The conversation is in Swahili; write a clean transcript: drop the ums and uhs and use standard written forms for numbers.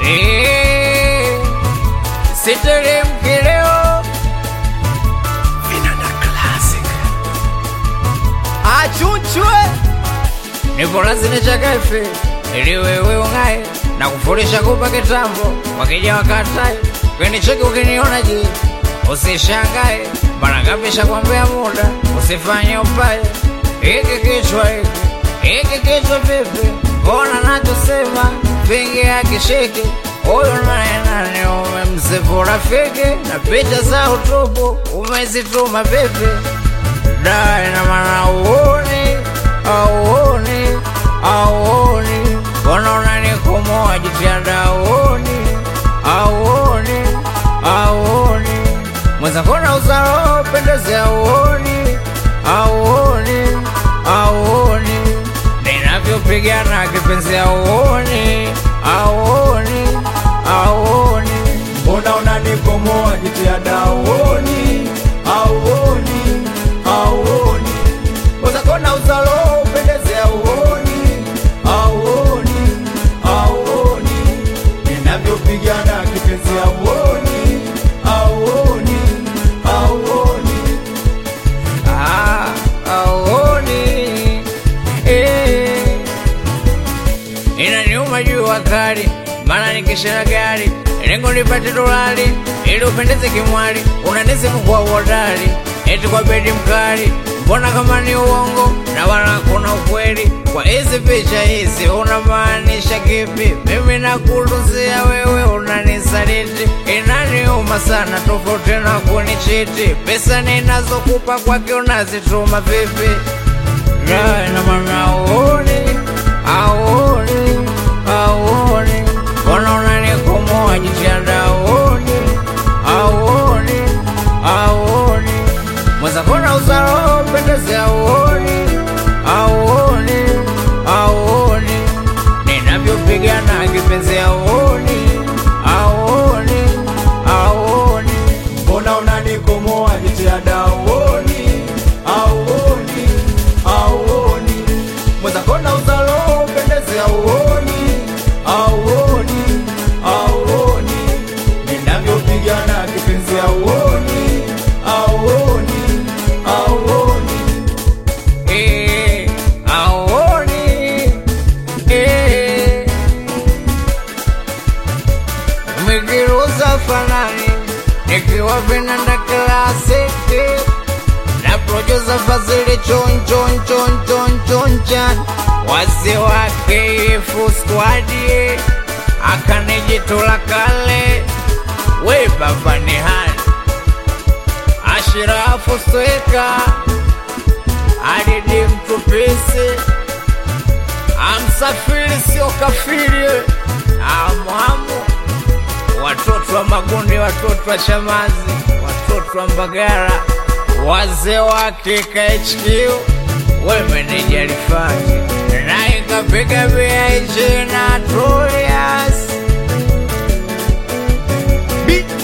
Siteremke leo Vinanda Classic Achuchwe Nipo lazine chakafe ili wewe ungae na kufurisha kupa kitambo wakija wakatai kwenye cheki ukiniona je usishangae barakapisha kwambia muda usifanye upaye hiki kichwa vipi mbona nachosema vingi akishiki huyu naye nani umemsifu rafiki na picha za utupu umezituma vipi dai na maana auoni mbona unanikomoa jitihada auoni mweza kona uzaro pendeze auoni ninavyopigana kipenzi auoni mbona unanikomoa jitihada auoni mweza kona uzaro pendeze auoni ninavyopigana kipenzi auoni inaniuma jua kali maana nikishina gari lengo nipate dolari ili upendeze kimwali unanisifu kwa uhodari eti kwa bedi mkali mbona kama ni uongo na wala kuna ukweli kwa hizi picha hizi unamaanisha kipi mimi nakuluzia wewe unanisaliti inaniuma sana tofauti na kunichiti pesa ninazokupa kwake unazituma vipi na maana auoni mbona unanikomoa jitihada auoni mweza kona uzaro pendeze auoni ninavyopigana kipenzi auoni mbona unanikomoa jitihada auoni mweza kona uzaro pendeze auoni ninavyopigana kipenzi auoni Mikiruza fanani nikiwa Vinanda Classic na producer Fazili chon wazee wake Squad akanijitula kale we baba ni hani Ashirafu Sweka adidi mtupisi amsafiri sio kafiri amwamu watoto wa Magundi watoto wa Chamazi watoto wa Mbagara wazee wake KHQ we meneja Rifati na ikapiga BIG na Trolias